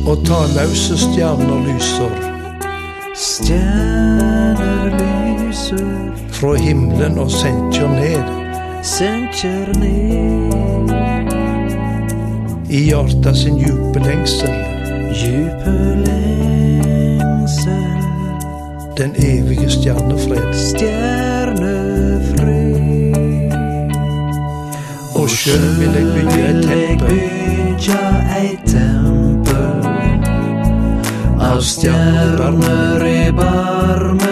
Og talløse stjerner lyser. Stjerner lyser Fra himmelen og senker ned. Senker ned I hjertet sin djupe lengsel. Djupe lengsel Den evige stjernefred. Stjernefred Og selv vil jeg bygge et tempel Av stjerner I barm